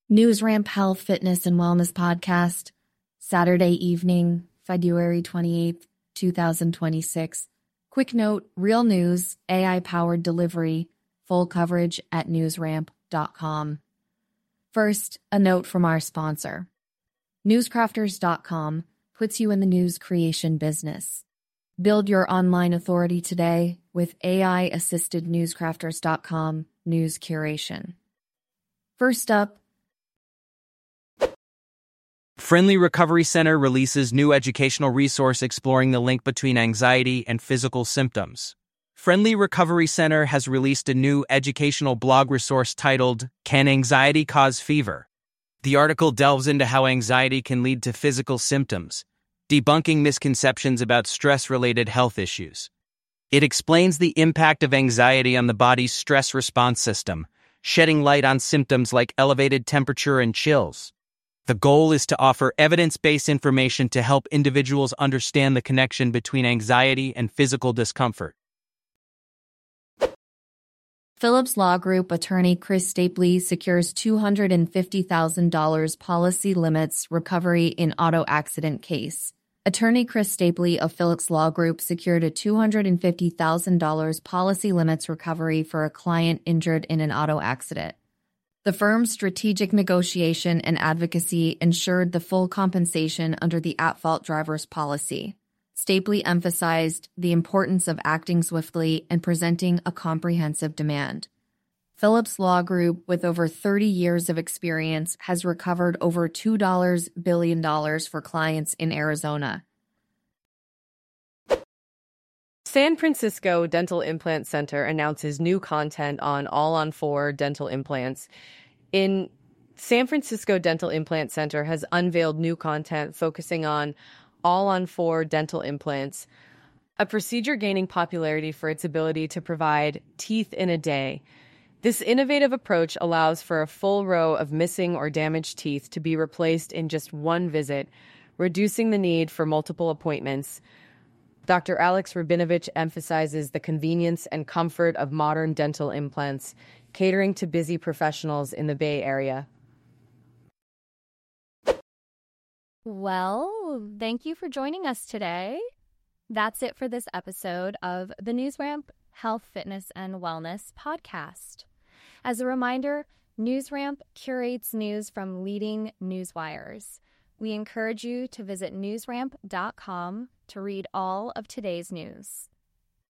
NewsRamp Health, Fitness, and Wellness Podcast, Saturday evening, February 28th, 2026. Quick note, real news, AI-powered delivery, full coverage at newsramp.com. First, a note from our sponsor. Newscrafters.com puts you in the news creation business. Build your online authority today with AI-assisted Newscrafters.com news curation. First up, Friendly Recovery Center releases new educational resource exploring the link between anxiety and physical symptoms. Friendly Recovery Center has released a new educational blog resource titled, Can Anxiety Cause Fever? The article delves into how anxiety can lead to physical symptoms, debunking misconceptions about stress-related health issues. It explains the impact of anxiety on the body's stress response system, shedding light on symptoms like elevated temperature and chills. The goal is to offer evidence-based information to help individuals understand the connection between anxiety and physical discomfort. Phillips Law Group attorney Chris Stapley secures $250,000 policy limits recovery in auto accident case. Attorney Chris Stapley of Phillips Law Group secured a $250,000 policy limits recovery for a client injured in an auto accident. The firm's strategic negotiation and advocacy ensured the full compensation under the at-fault driver's policy. Stapley emphasized the importance of acting swiftly and presenting a comprehensive demand. Phillips Law Group, with over 30 years of experience, has recovered over $2 billion for clients in Arizona. San Francisco Dental Implant Center announces new content on All-on-4 dental implants. San Francisco Dental Implant Center has unveiled new content focusing on All-on-4 dental implants, a procedure gaining popularity for its ability to provide teeth in a day. This innovative approach allows for a full row of missing or damaged teeth to be replaced in just one visit, reducing the need for multiple appointments. Dr. Alex Rabinovich emphasizes the convenience and comfort of modern dental implants, catering to busy professionals in the Bay Area. Well, thank you for joining us today. That's it for this episode of the NewsRamp Health, Fitness, and Wellness podcast. As a reminder, NewsRamp curates news from leading news wires. We encourage you to visit newsramp.com to read all of today's news.